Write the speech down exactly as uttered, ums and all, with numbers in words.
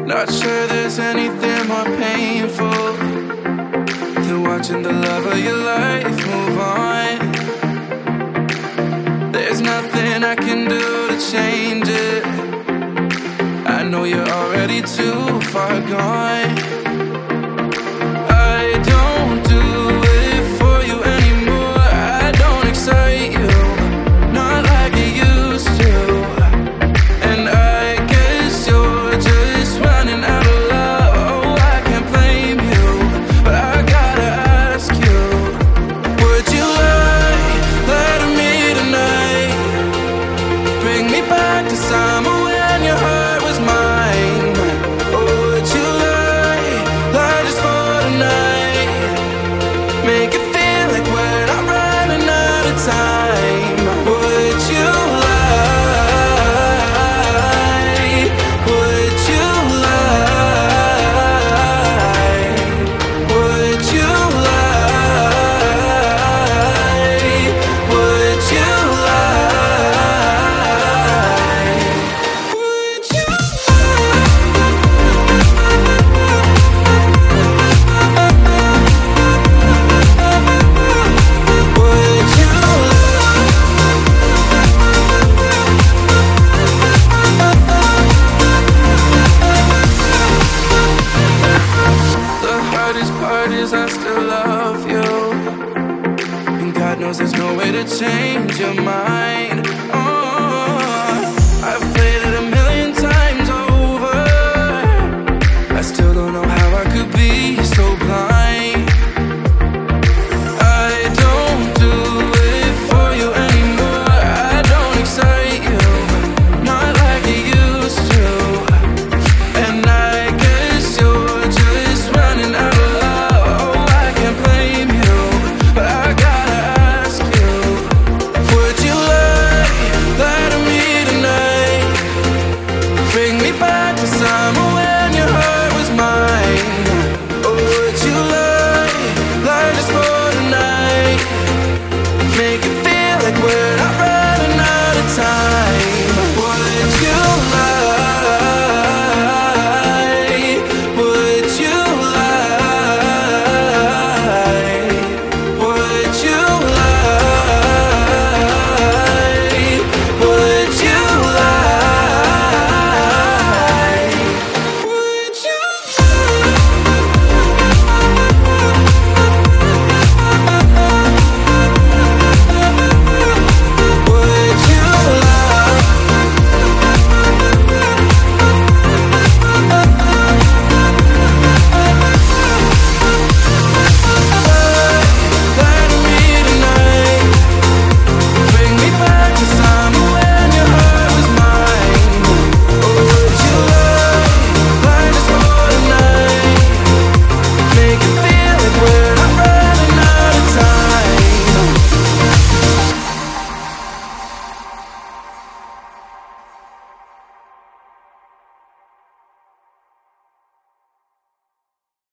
Not sure there's anything more painful than watching the love of your life move on. There's nothing I can do to change it. I know you're already too far gone. I don't do it for you anymore. I don't excite you, not like it used to. And I guess you're just running out of love. Oh, I can't blame you, but I gotta ask you, would you lie, lie to me tonight? Bring me back to summer when your heart was mine. Or would you lie, lie just for tonight? Make it feel like we're not running out of time. Would you lie? Would you lie? Would you lie? Would you lie? Would you Would you The hardest part is I still love you, and God knows there's no way to change your mind.